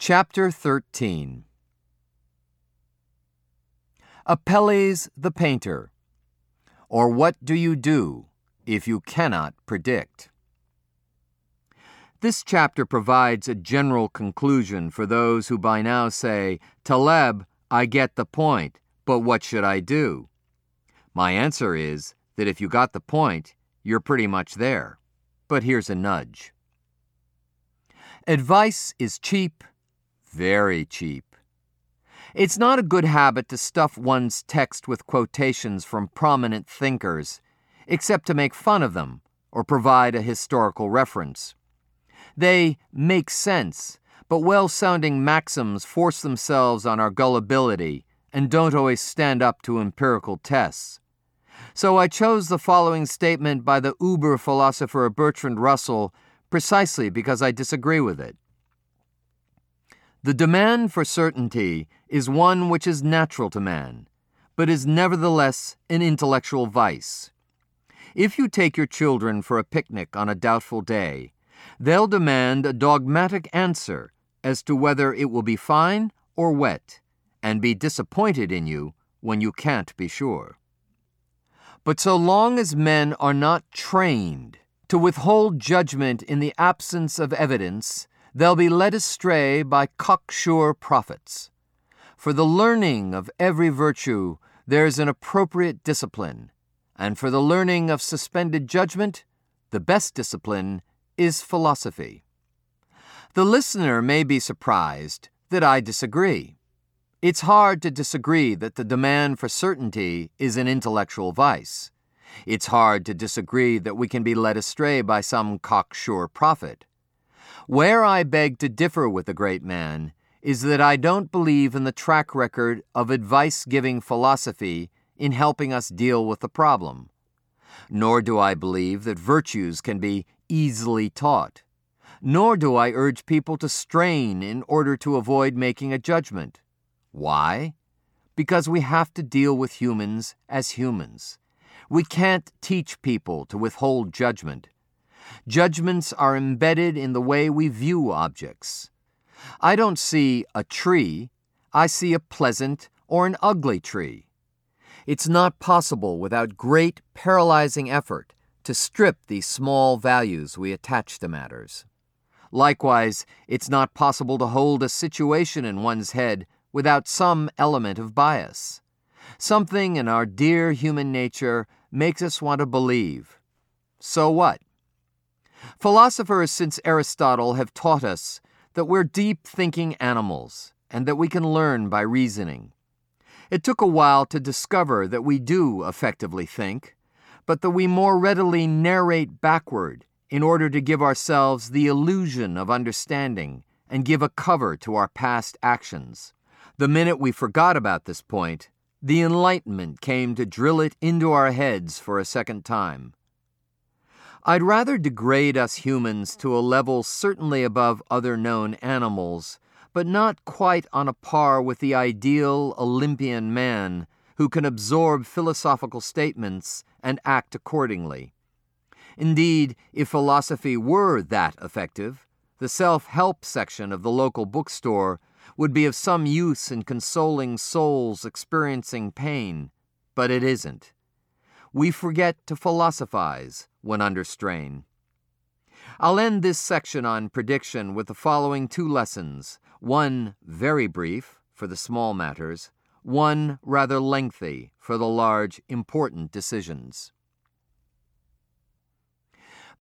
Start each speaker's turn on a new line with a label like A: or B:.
A: Chapter 13. Apelles the Painter, or What Do You Do If You Cannot Predict? This chapter provides a general conclusion for those who by now say, "Taleb, I get the point, but what should I do?" My answer is that if you got the point, you're pretty much there. But here's a nudge. Advice is cheap, very cheap. It's not a good habit to stuff one's text with quotations from prominent thinkers, except to make fun of them or provide a historical reference. They make sense, but well-sounding maxims force themselves on our gullibility and don't always stand up to empirical tests. So I chose the following statement by the uber philosopher Bertrand Russell precisely because I disagree with it. The demand for certainty is one which is natural to man, but is nevertheless an intellectual vice. If you take your children for a picnic on a doubtful day, they'll demand a dogmatic answer as to whether it will be fine or wet, and be disappointed in you when you can't be sure. But so long as men are not trained to withhold judgment in the absence of evidence, they'll be led astray by cocksure prophets. For the learning of every virtue, there's an appropriate discipline, and for the learning of suspended judgment, the best discipline is philosophy. The listener may be surprised that I disagree. It's hard to disagree that the demand for certainty is an intellectual vice. It's hard to disagree that we can be led astray by some cocksure prophet. Where I beg to differ with the great man is that I don't believe in the track record of advice-giving philosophy in helping us deal with the problem. Nor do I believe that virtues can be easily taught. Nor do I urge people to strain in order to avoid making a judgment. Why? Because we have to deal with humans as humans. We can't teach people to withhold judgment. Judgments are embedded in the way we view objects. I don't see a tree, I see a pleasant or an ugly tree. It's not possible without great paralyzing effort to strip these small values we attach to matters. Likewise, it's not possible to hold a situation in one's head without some element of bias. Something in our dear human nature makes us want to believe. So what? Philosophers since Aristotle have taught us that we're deep-thinking animals and that we can learn by reasoning. It took a while to discover that we do effectively think, but that we more readily narrate backward in order to give ourselves the illusion of understanding and give a cover to our past actions. The minute we forgot about this point, the Enlightenment came to drill it into our heads for a second time. I'd rather degrade us humans to a level certainly above other known animals, but not quite on a par with the ideal Olympian man who can absorb philosophical statements and act accordingly. Indeed, if philosophy were that effective, the self-help section of the local bookstore would be of some use in consoling souls experiencing pain, but it isn't. We forget to philosophize when under strain. I'll end this section on prediction with the following two lessons, one very brief for the small matters, one rather lengthy for the large, important decisions.